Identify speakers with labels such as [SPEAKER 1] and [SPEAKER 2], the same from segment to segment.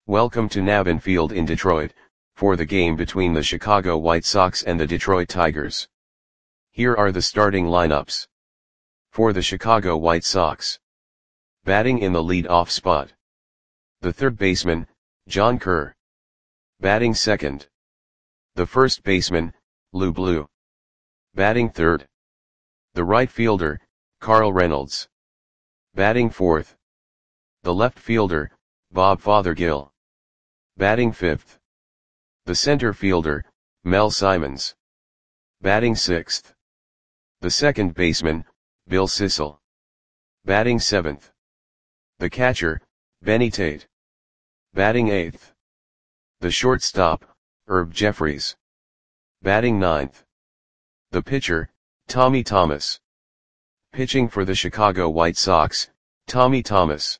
[SPEAKER 1] Welcome to Navin Field in Detroit, for the game between the Chicago White Sox and the Detroit Tigers. Here are the starting lineups. For the Chicago White Sox. Batting in the lead-off spot. The third baseman, John Kerr. Batting second. The first baseman, Lou Blue. Batting third. The right fielder, Carl Reynolds. Batting fourth. The left fielder, Bob Fothergill. Batting fifth. The center fielder, Mel Simons. Batting sixth. The second baseman, Bill Sissel. Batting seventh. The catcher, Benny Tate. Batting eighth. The shortstop, Herb Jeffries. Batting ninth. The pitcher, Tommy Thomas. Pitching for the Chicago White Sox, Tommy Thomas.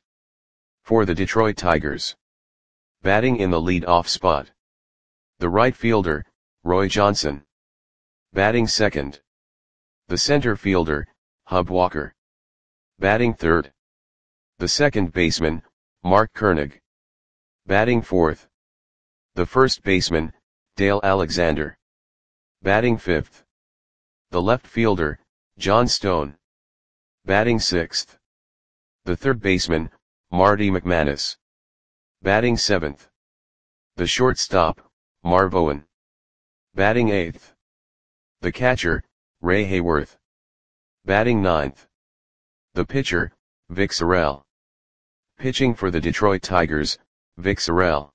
[SPEAKER 1] For the Detroit Tigers. Batting in the lead-off spot. The right fielder, Roy Johnson. Batting second. The center fielder, Hub Walker. Batting third. The second baseman, Mark Koenig. Batting fourth. The first baseman, Dale Alexander. Batting fifth. The left fielder, John Stone. Batting sixth. The third baseman, Marty McManus. Batting seventh. The shortstop, Marv Owen. Batting eighth. The catcher, Ray Hayworth. Batting ninth. The pitcher, Vic Sorrell. Pitching for the Detroit Tigers, Vic Sorrell.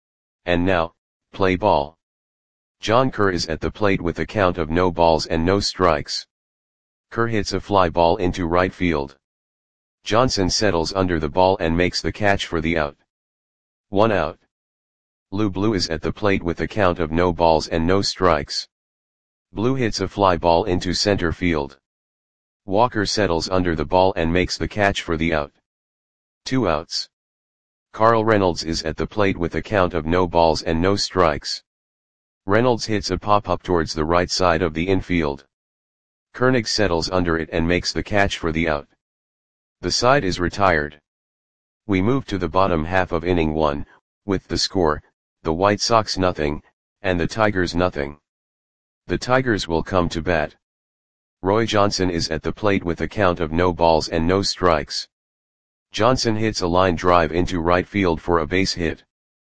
[SPEAKER 1] And now, play ball. John Kerr is at the plate with a count of no balls and no strikes. Kerr hits a fly ball into right field. Johnson settles under the ball and makes the catch for the out. 1 out. Lou Blue is at the plate with a count of no balls and no strikes. Blue hits a fly ball into center field. Walker settles under the ball and makes the catch for the out. 2 outs. Carl Reynolds is at the plate with a count of no balls and no strikes. Reynolds hits a pop-up towards the right side of the infield. Koenig settles under it and makes the catch for the out. The side is retired. We move to the bottom half of inning 1, with the score, the White Sox 0, and the Tigers 0. The Tigers will come to bat. Roy Johnson is at the plate with a count of no balls and no strikes. Johnson hits a line drive into right field for a base hit.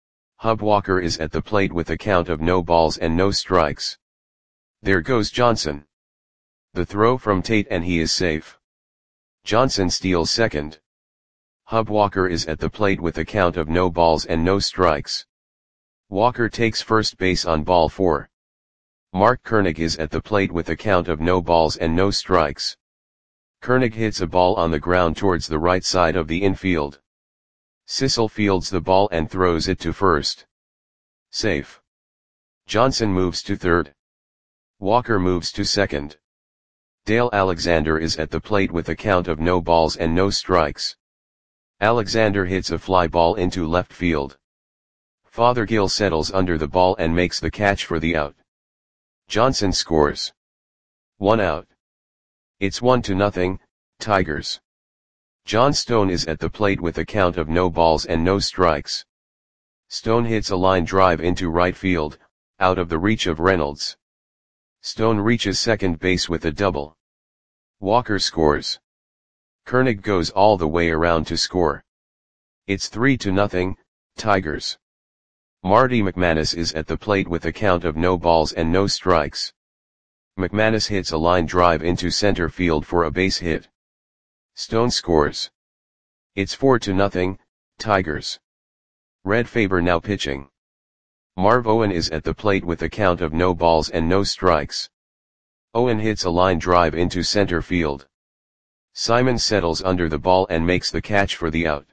[SPEAKER 1] Hub Walker is at the plate with a count of no balls and no strikes. There goes Johnson. The throw from Tate and he is safe. Johnson steals second. Hub Walker is at the plate with a count of no balls and no strikes. Walker takes first base on ball 4. Mark Koenig is at the plate with a count of no balls and no strikes. Koenig hits a ball on the ground towards the right side of the infield. Sissel fields the ball and throws it to first. Safe. Johnson moves to third. Walker moves to second. Dale Alexander is at the plate with a count of no balls and no strikes. Alexander hits a fly ball into left field. Fothergill settles under the ball and makes the catch for the out. Johnson scores. 1 out. It's 1-0, Tigers. John Stone is at the plate with a count of no balls and no strikes. Stone hits a line drive into right field, out of the reach of Reynolds. Stone reaches second base with a double. Walker scores. Koenig goes all the way around to score. It's 3-0, Tigers. Marty McManus is at the plate with a count of no balls and no strikes. McManus hits a line drive into center field for a base hit. Stone scores. It's 4-0, Tigers. Red Faber now pitching. Marv Owen is at the plate with a count of no balls and no strikes. Owen hits a line drive into center field. Simons settles under the ball and makes the catch for the out.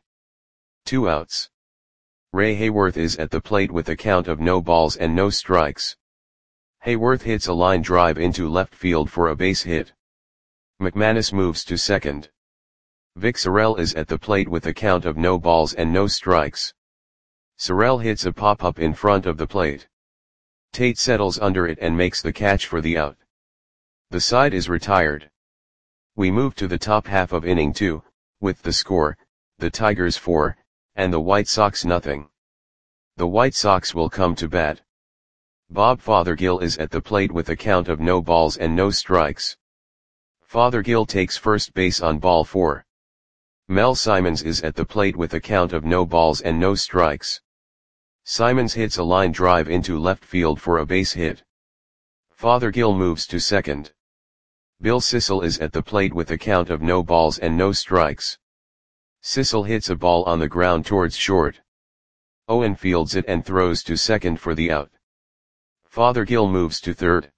[SPEAKER 1] 2 outs. Ray Hayworth is at the plate with a count of no balls and no strikes. Hayworth hits a line drive into left field for a base hit. McManus moves to second. Vic Sorrell is at the plate with a count of no balls and no strikes. Sorrell hits a pop-up in front of the plate. Tate settles under it and makes the catch for the out. The side is retired. We move to the top half of inning 2, with the score, the Tigers 4, and the White Sox 0. The White Sox will come to bat. Bob Fothergill is at the plate with a count of no balls and no strikes. Fothergill takes first base on ball 4. Mel Simons is at the plate with a count of no balls and no strikes. Simons hits a line drive into left field for a base hit. Fothergill moves to second. Bill Sissel is at the plate with a count of no balls and no strikes. Sissel hits a ball on the ground towards short. Owen fields it and throws to second for the out. Fothergill moves to third.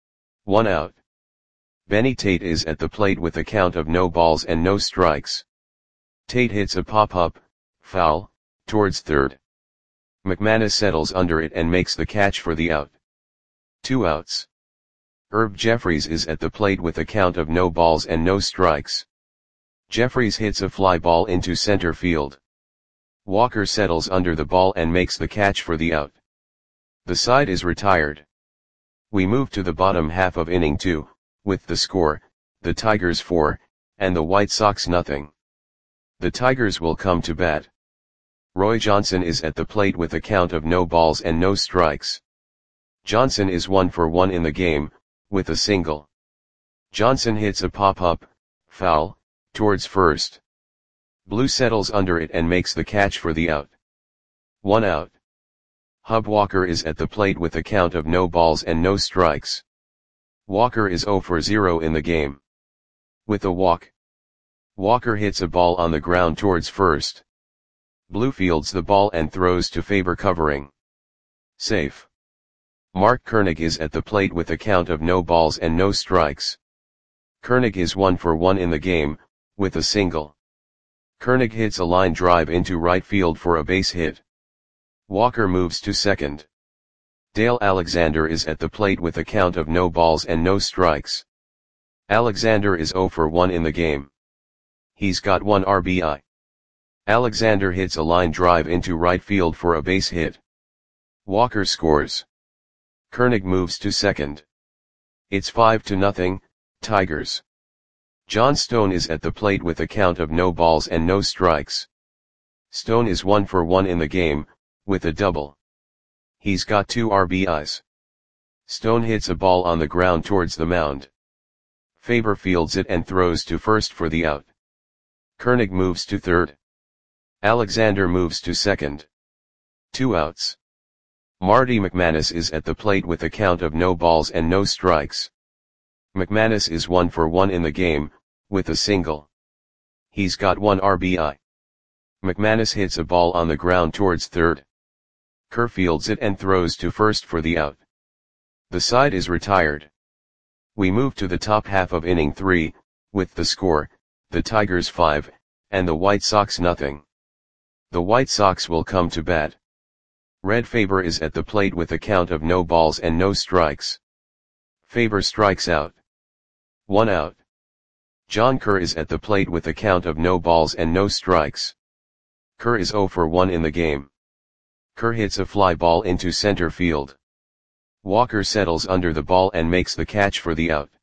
[SPEAKER 1] 1 out. Benny Tate is at the plate with a count of no balls and no strikes. Tate hits a pop-up, foul, towards third. McManus settles under it and makes the catch for the out. 2 outs. Herb Jeffries is at the plate with a count of no balls and no strikes. Jeffries hits a fly ball into center field. Walker settles under the ball and makes the catch for the out. The side is retired. We move to the bottom half of inning 2, with the score, the Tigers 4, and the White Sox nothing. The Tigers will come to bat. Roy Johnson is at the plate with a count of no balls and no strikes. Johnson is 1 for 1 in the game, with a single. Johnson hits a pop-up, foul, towards first. Blue settles under it and makes the catch for the out. 1 out. Hub Walker is at the plate with a count of no balls and no strikes. Walker is 0 for 0 in the game. With a walk. Walker hits a ball on the ground towards first. Blue fields the ball and throws to Faber covering. Safe. Mark Koenig is at the plate with a count of no balls and no strikes. Koenig is 1 for 1 in the game, with a single. Koenig hits a line drive into right field for a base hit. Walker moves to second. Dale Alexander is at the plate with a count of no balls and no strikes. Alexander is 0 for 1 in the game. He's got 1 RBI. Alexander hits a line drive into right field for a base hit. Walker scores. Koenig moves to second. It's 5-0, Tigers. John Stone is at the plate with a count of no balls and no strikes. Stone is 1 for 1 in the game, with a double. He's got 2 RBIs. Stone hits a ball on the ground towards the mound. Faber fields it and throws to first for the out. Koenig moves to third. Alexander moves to second. 2 outs. Marty McManus is at the plate with a count of no balls and no strikes. McManus is 1 for 1 in the game, with a single. He's got 1 RBI. McManus hits a ball on the ground towards third. Kerr fields it and throws to first for the out. The side is retired. We move to the top half of inning 3, with the score, the Tigers 5, and the White Sox nothing. The White Sox will come to bat. Red Faber is at the plate with a count of no balls and no strikes. Faber strikes out. 1 out. John Kerr is at the plate with a count of no balls and no strikes. Kerr is 0 for 1 in the game. Kerr hits a fly ball into center field. Walker settles under the ball and makes the catch for the out.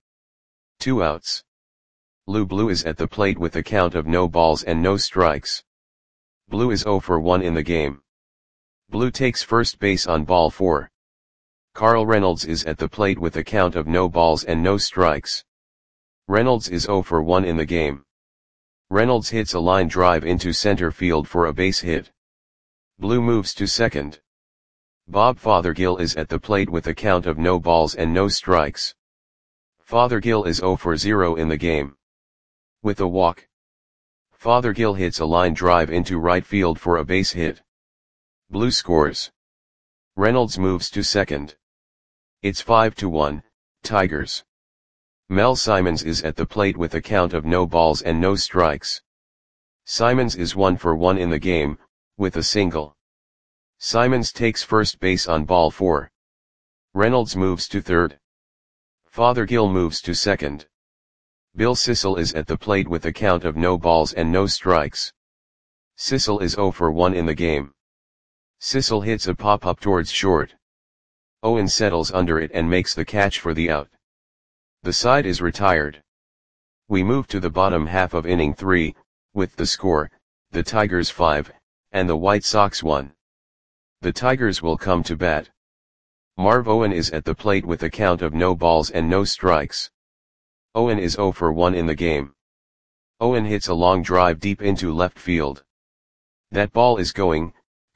[SPEAKER 1] 2 outs. Lou Blue is at the plate with a count of no balls and no strikes. Blue is 0 for 1 in the game. Blue takes first base on ball 4. Carl Reynolds is at the plate with a count of no balls and no strikes. Reynolds is 0 for 1 in the game. Reynolds hits a line drive into center field for a base hit. Blue moves to second. Bob Fothergill is at the plate with a count of no balls and no strikes. Fothergill is 0 for 0 in the game. With a walk. Fothergill hits a line drive into right field for a base hit. Blue scores. Reynolds moves to second. It's 5-1, Tigers. Mel Simons is at the plate with a count of no balls and no strikes. Simons is 1 for 1 in the game, with a single. Simons takes first base on ball 4. Reynolds moves to third. Fothergill moves to second. Bill Sissel is at the plate with a count of no balls and no strikes. Sissel is 0 for 1 in the game. Sissel hits a pop-up towards short. Owen settles under it and makes the catch for the out. The side is retired. We move to the bottom half of inning 3, with the score, the Tigers 5, and the White Sox 1. The Tigers will come to bat. Marv Owen is at the plate with a count of no balls and no strikes. Owen is 0 for 1 in the game. Owen hits a long drive deep into left field. That ball is gone.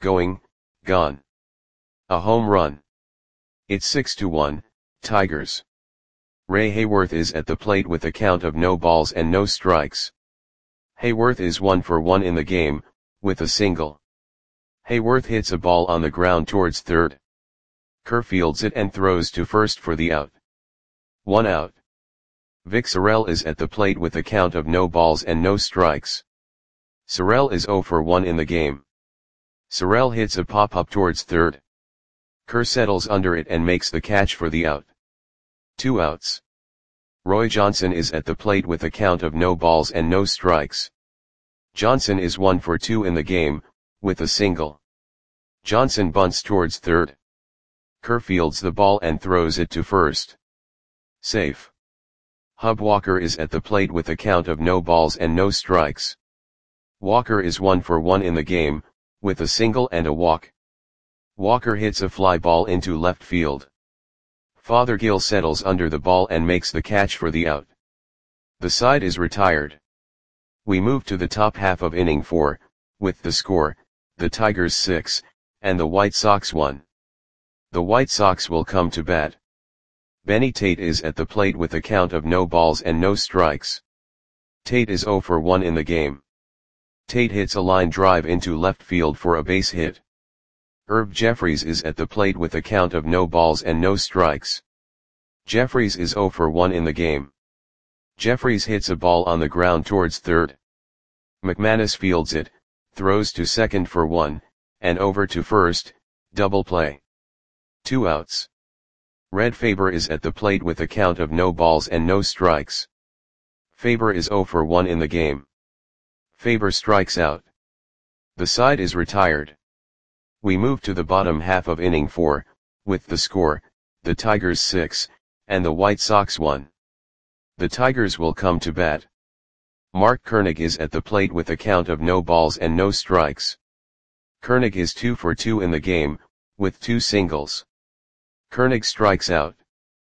[SPEAKER 1] A home run. It's 6-1, Tigers. Ray Hayworth is at the plate with a count of no balls and no strikes. Hayworth is 1 for 1 in the game, with a single. Hayworth hits a ball on the ground towards third. Kerr fields it and throws to first for the out. 1 out. Vic Sorrell is at the plate with a count of no balls and no strikes. Sorrell is 0 for 1 in the game. Sorrell hits a pop-up towards third. Kerr settles under it and makes the catch for the out. 2 outs. Roy Johnson is at the plate with a count of no balls and no strikes. Johnson is 1 for 2 in the game, with a single. Johnson bunts towards third. Kerr fields the ball and throws it to first. Safe. Hub Walker is at the plate with a count of no balls and no strikes. Walker is 1 for 1 in the game, with a single and a walk. Walker hits a fly ball into left field. Fothergill settles under the ball and makes the catch for the out. The side is retired. We move to the top half of inning 4, with the score, the Tigers 6, and the White Sox 1. The White Sox will come to bat. Benny Tate is at the plate with a count of no balls and no strikes. Tate is 0 for 1 in the game. Tate hits a line drive into left field for a base hit. Herb Jeffries is at the plate with a count of no balls and no strikes. Jeffries is 0 for 1 in the game. Jeffries hits a ball on the ground towards third. McManus fields it, throws to second for 1, and over to first, double play. 2 outs. Red Faber is at the plate with a count of no balls and no strikes. Faber is 0 for 1 in the game. Faber strikes out. The side is retired. We move to the bottom half of inning 4, with the score, the Tigers 6, and the White Sox 1. The Tigers will come to bat. Mark Koenig is at the plate with a count of no balls and no strikes. Koenig is 2 for 2 in the game, with 2 singles. Koenig strikes out.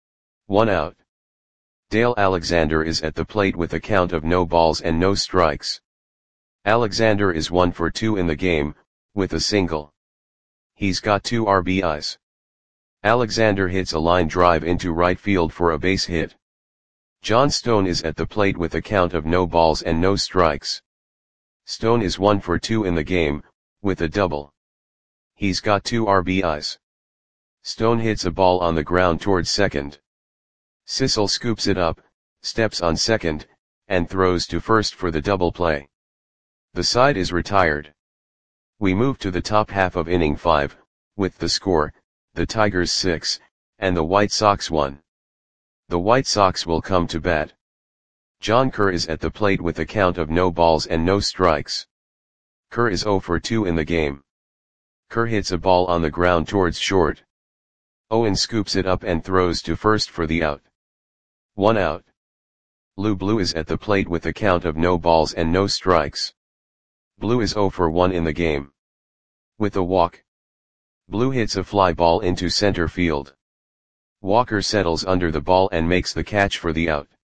[SPEAKER 1] 1 out. Dale Alexander is at the plate with a count of no balls and no strikes. Alexander is 1 for 2 in the game, with a single. He's got 2 RBIs. Alexander hits a line drive into right field for a base hit. John Stone is at the plate with a count of no balls and no strikes. Stone is 1 for 2 in the game, with a double. He's got 2 RBIs. Stone hits a ball on the ground towards second. Sissel scoops it up, steps on second, and throws to first for the double play. The side is retired. We move to the top half of inning 5, with the score, the Tigers 6, and the White Sox 1. The White Sox will come to bat. John Kerr is at the plate with a count of no balls and no strikes. Kerr is 0 for 2 in the game. Kerr hits a ball on the ground towards short. Owen scoops it up and throws to first for the out. 1 out. Lou Blue is at the plate with a count of no balls and no strikes. Blue is 0 for 1 in the game. With a walk. Blue hits a fly ball into center field. Walker settles under the ball and makes the catch for the out.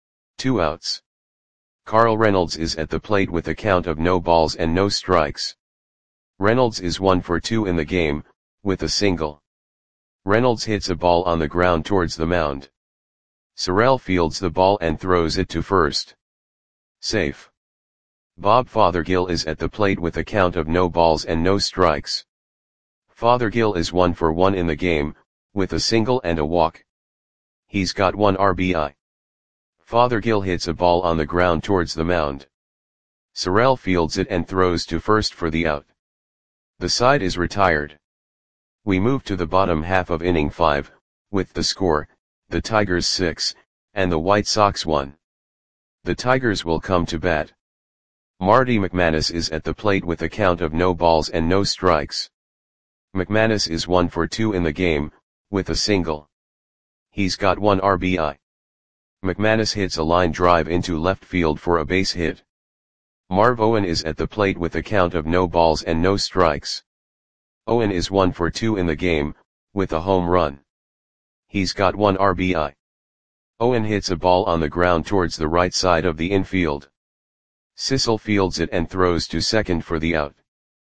[SPEAKER 1] 2 outs. Carl Reynolds is at the plate with a count of no balls and no strikes. Reynolds is 1 for 2 in the game, with a single. Reynolds hits a ball on the ground towards the mound. Sorrell fields the ball and throws it to first. Safe. Bob Fothergill is at the plate with a count of no balls and no strikes. Fothergill is 1 for 1 in the game, with a single and a walk. He's got 1 RBI. Fothergill hits a ball on the ground towards the mound. Sorrell fields it and throws to first for the out. The side is retired. We move to the bottom half of inning 5, with the score, the Tigers 6, and the White Sox 1. The Tigers will come to bat. Marty McManus is at the plate with a count of no balls and no strikes. McManus is 1 for 2 in the game, with a single. He's got 1 RBI. McManus hits a line drive into left field for a base hit. Marv Owen is at the plate with a count of no balls and no strikes. Owen is 1 for 2 in the game, with a home run. He's got 1 RBI. Owen hits a ball on the ground towards the right side of the infield. Sissel fields it and throws to second for the out.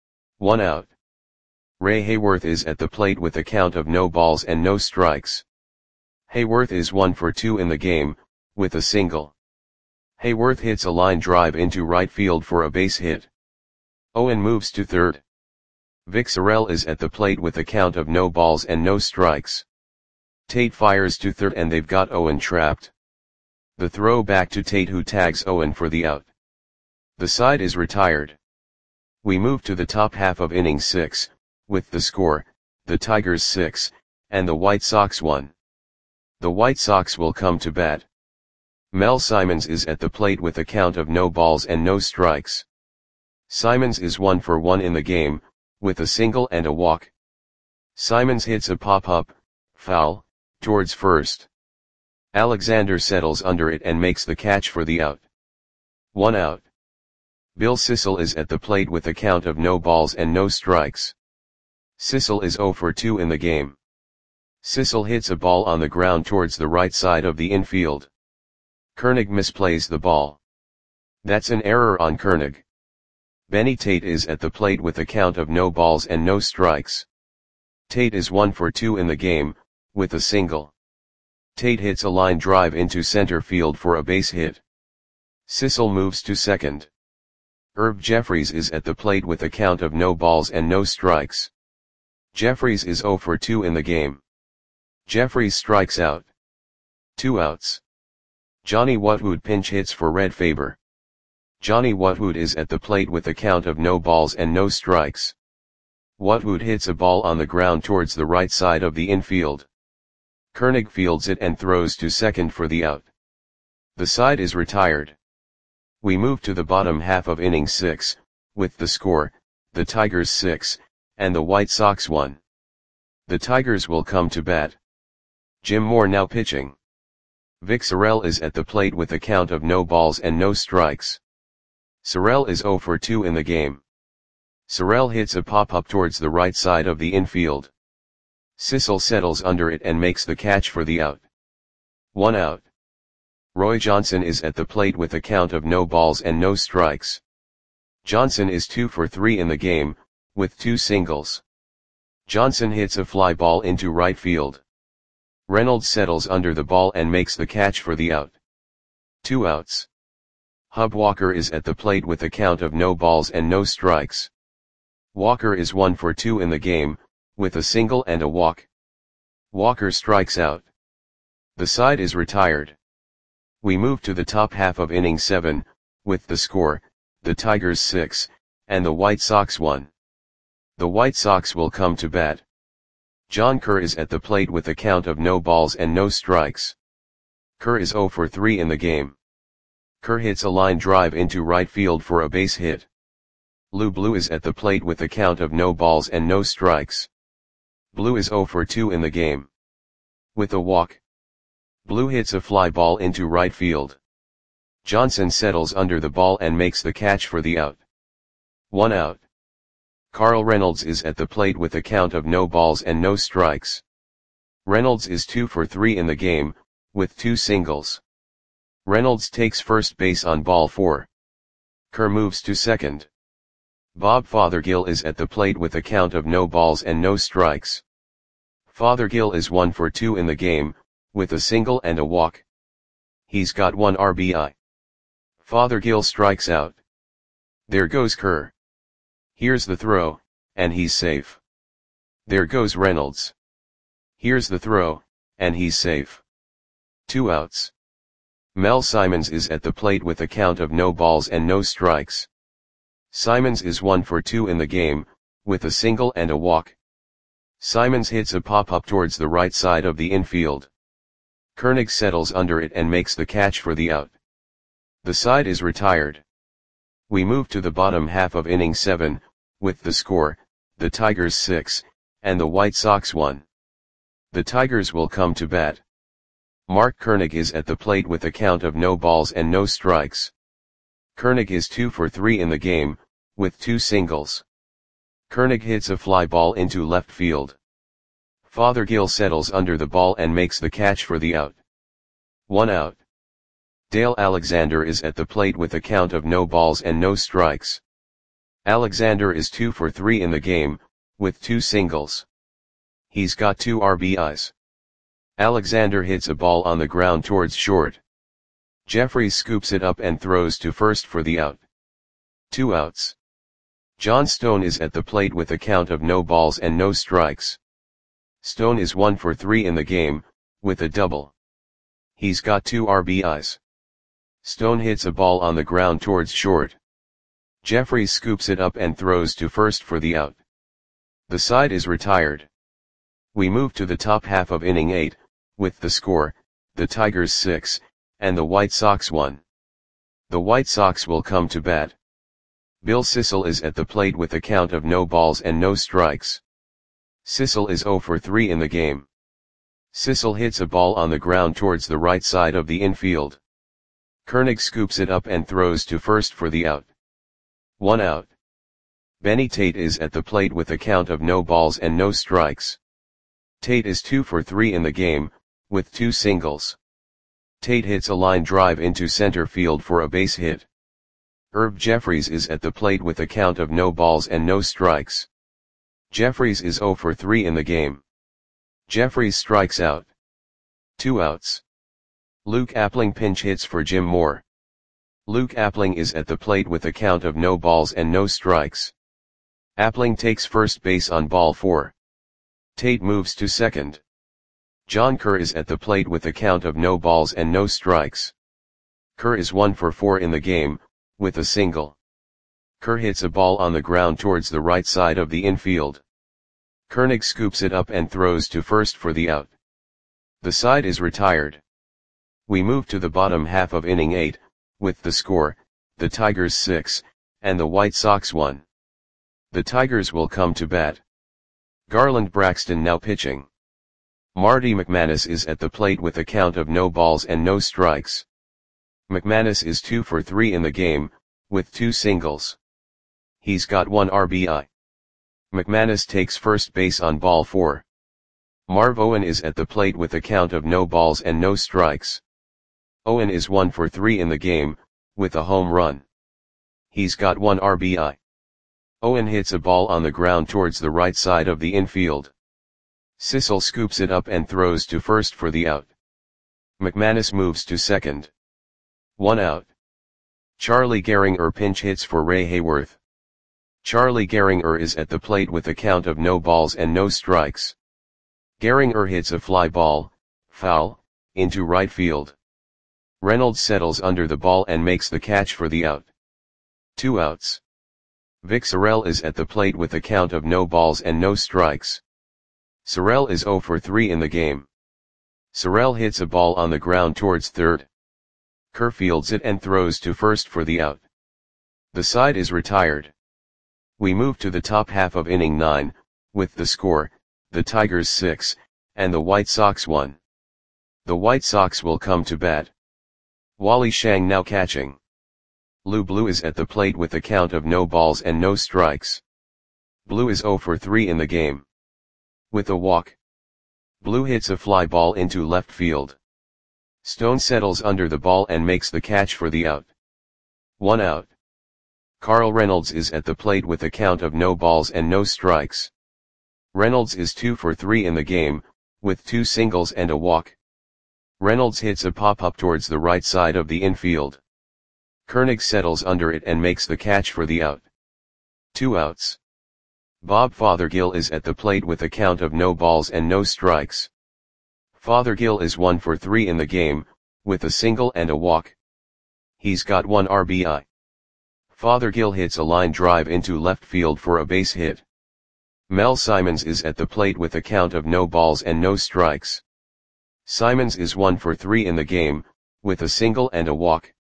[SPEAKER 1] 1 out. Ray Hayworth is at the plate with a count of no balls and no strikes. Hayworth is 1 for 2 in the game, with a single. Hayworth hits a line drive into right field for a base hit. Owen moves to third. Vic Sorrell is at the plate with a count of no balls and no strikes. Tate fires to third and they've got Owen trapped. The throw back to Tate, who tags Owen for the out. The side is retired. We move to the top half of inning 6, with the score, the Tigers 6, and the White Sox 1. The White Sox will come to bat. Mel Simons is at the plate with a count of no balls and no strikes. Simons is 1 for 1 in the game, with a single and a walk. Simons hits a pop-up, foul, towards first. Alexander settles under it and makes the catch for the out. 1 out. Bill Sissel is at the plate with a count of no balls and no strikes. Sissel is 0 for 2 in the game. Sissel hits a ball on the ground towards the right side of the infield. Koenig misplays the ball. That's an error on Koenig. Benny Tate is at the plate with a count of no balls and no strikes. Tate is 1 for 2 in the game, with a single. Tate hits a line drive into center field for a base hit. Sissel moves to second. Herb Jeffries is at the plate with a count of no balls and no strikes. Jeffries is 0 for 2 in the game. Jeffries strikes out. 2 outs. Johnny Wutwood pinch hits for Red Faber. Johnny Wutwood is at the plate with a count of no balls and no strikes. Wutwood hits a ball on the ground towards the right side of the infield. Koenig fields it and throws to second for the out. The side is retired. We move to the bottom half of inning 6, with the score, the Tigers 6, and the White Sox 1. The Tigers will come to bat. Jim Moore now pitching. Vic Sorrell is at the plate with a count of no balls and no strikes. Sorrell is 0 for 2 in the game. Sorrell hits a pop-up towards the right side of the infield. Sissel settles under it and makes the catch for the out. 1 out. Roy Johnson is at the plate with a count of no balls and no strikes. Johnson is 2 for 3 in the game, with 2 singles. Johnson hits a fly ball into right field. Reynolds settles under the ball and makes the catch for the out. 2 outs. Hub Walker is at the plate with a count of no balls and no strikes. Walker is 1 for 2 in the game, with a single and a walk. Walker strikes out. The side is retired. We move to the top half of inning 7, with the score, the Tigers 6, and the White Sox 1. The White Sox will come to bat. John Kerr is at the plate with a count of no balls and no strikes. Kerr is 0 for 3 in the game. Kerr hits a line drive into right field for a base hit. Lou Blue is at the plate with a count of no balls and no strikes. Blue is 0 for 2 in the game. With a walk. Blue hits a fly ball into right field. Johnson settles under the ball and makes the catch for the out. 1 out. Carl Reynolds is at the plate with a count of no balls and no strikes. Reynolds is 2 for 3 in the game, with 2 singles. Reynolds takes first base on ball 4. Kerr moves to second. Bob Fothergill is at the plate with a count of no balls and no strikes. Fothergill is 1 for 2 in the game, with a single and a walk. He's got 1 RBI. Fothergill strikes out. There goes Kerr. Here's the throw, and he's safe. There goes Reynolds. Here's the throw, and he's safe. 2 outs. Mel Simons is at the plate with a count of no balls and no strikes. Simons is 1 for 2 in the game, with a single and a walk. Simons hits a pop-up towards the right side of the infield. Koenig settles under it and makes the catch for the out. The side is retired. We move to the bottom half of inning 7, with the score, the Tigers 6, and the White Sox 1. The Tigers will come to bat. Mark Koenig is at the plate with a count of no balls and no strikes. Koenig is 2 for 3 in the game, with 2 singles. Koenig hits a fly ball into left field. Fothergill settles under the ball and makes the catch for the out. 1 out. Dale Alexander is at the plate with a count of no balls and no strikes. Alexander is 2 for 3 in the game, with 2 singles. He's got 2 RBIs. Alexander hits a ball on the ground towards short. Jeffries scoops it up and throws to first for the out. 2 outs. John Stone is at the plate with a count of no balls and no strikes. Stone is 1 for 3 in the game, with a double. He's got 2 RBIs. Stone hits a ball on the ground towards short. Jeffries scoops it up and throws to first for the out. The side is retired. We move to the top half of inning 8, with the score, the Tigers 6, and the White Sox 1. The White Sox will come to bat. Bill Sissel is at the plate with a count of no balls and no strikes. Sissel is 0 for 3 in the game. Sissel hits a ball on the ground towards the right side of the infield. Koenig scoops it up and throws to first for the out. 1 out. Benny Tate is at the plate with a count of no balls and no strikes. Tate is 2 for 3 in the game, with 2 singles. Tate hits a line drive into center field for a base hit. Herb Jeffries is at the plate with a count of no balls and no strikes. Jeffries is 0 for 3 in the game. Jeffries strikes out. 2 outs. Luke Appling pinch hits for Jim Moore. Luke Appling is at the plate with a count of no balls and no strikes. Appling takes first base on ball 4. Tate moves to second. John Kerr is at the plate with a count of no balls and no strikes. Kerr is 1 for 4 in the game, with a single. Kerr hits a ball on the ground towards the right side of the infield. Koenig scoops it up and throws to first for the out. The side is retired. We move to the bottom half of inning 8, with the score, the Tigers 6, and the White Sox 1. The Tigers will come to bat. Garland Braxton now pitching. Marty McManus is at the plate with a count of no balls and no strikes. McManus is 2 for 3 in the game, with 2 singles. He's got 1 RBI. McManus takes first base on ball 4. Marv Owen is at the plate with a count of no balls and no strikes. Owen is 1 for 3 in the game, with a home run. He's got 1 RBI. Owen hits a ball on the ground towards the right side of the infield. Sissel scoops it up and throws to first for the out. McManus moves to second. 1 out. Charlie Gehringer pinch hits for Ray Hayworth. Charlie Gehringer is at the plate with a count of no balls and no strikes. Gehringer hits a fly ball, foul, into right field. Reynolds settles under the ball and makes the catch for the out. 2 outs. Vic Sorrell is at the plate with a count of no balls and no strikes. Sorrell is 0 for 3 in the game. Sorrell hits a ball on the ground towards third. Kerr fields it and throws to first for the out. The side is retired. We move to the top half of inning 9, with the score, the Tigers 6, and the White Sox 1. The White Sox will come to bat. Wally Shang now catching. Lou Blue is at the plate with a count of no balls and no strikes. Blue is 0 for 3 in the game. With a walk. Blue hits a fly ball into left field. Stone settles under the ball and makes the catch for the out. 1 out. Carl Reynolds is at the plate with a count of no balls and no strikes. Reynolds is 2 for 3 in the game, with 2 singles and a walk. Reynolds hits a pop-up towards the right side of the infield. Koenig settles under it and makes the catch for the out. 2 outs. Bob Fothergill is at the plate with a count of no balls and no strikes. Fothergill is 1 for 3 in the game, with a single and a walk. He's got 1 RBI. Fothergill hits a line drive into left field for a base hit. Mel Simons is at the plate with a count of no balls and no strikes. Simons is 1 for 3 in the game, with a single and a walk.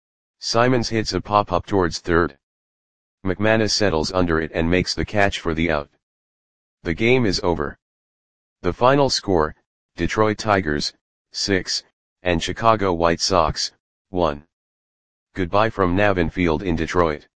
[SPEAKER 1] Simons hits a pop-up towards third. McManus settles under it and makes the catch for the out. The game is over. The final score, Detroit Tigers, 6, and Chicago White Sox, 1. Goodbye from Navin Field in Detroit.